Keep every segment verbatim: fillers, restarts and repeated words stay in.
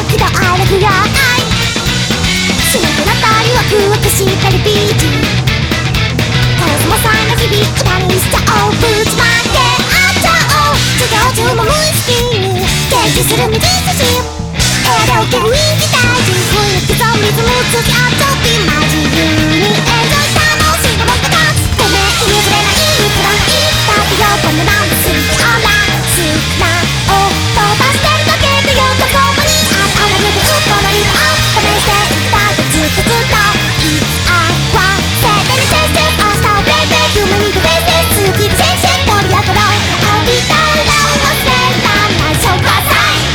喜怒哀楽や愛死ぬくなったりワクワクしたりビーチコスモさんの日々歌にしちゃおうぶちまけ合っちゃおう授業中も無意識に掲示する右筋エアで受ける人気大事雰囲気とリズムつきあっちゃってマジ自由にエンジョイ楽しいのもったかごめん言い触れないくらいだって横のなんですオンライン素直飛ばしてるだけでよどこまにあったら指うこのリズムを試していきたいとずっとずっといつ愛はせてるチェンジ明日をブレイク夢見るベース好きでシェイシェイ盛り上がろう浴びたいな忘れたない紹介さい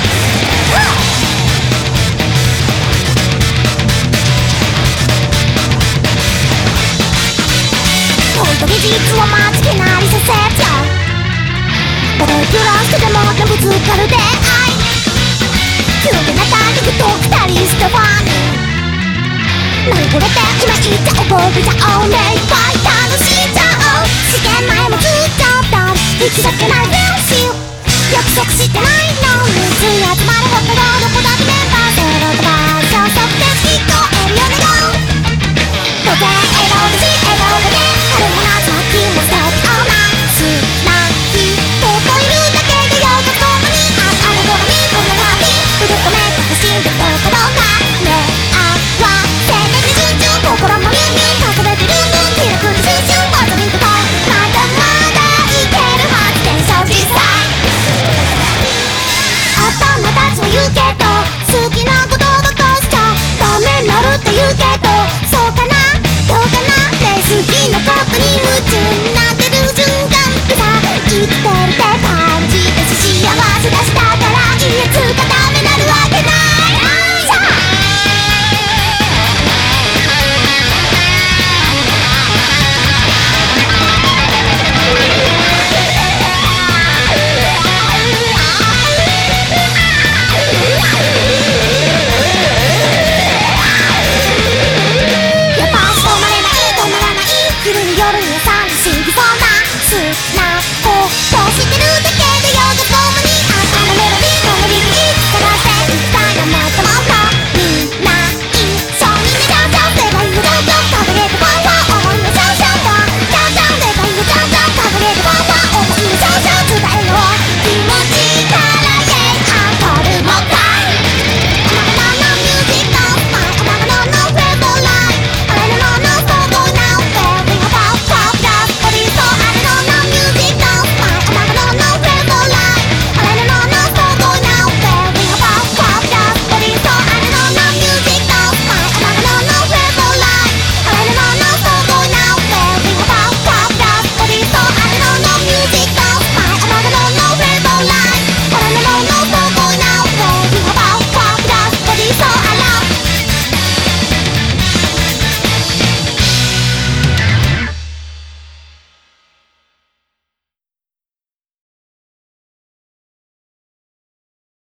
本当に実は間違いなりさせちゃうたとえ暮らしてでもでぶつかる出会い急になった肉と二人してファン何これって今言っちゃおう覚えちゃおう目いっぱい楽しんじゃおう試験前もずっとだ行きたくない練習約束してないのについ集まる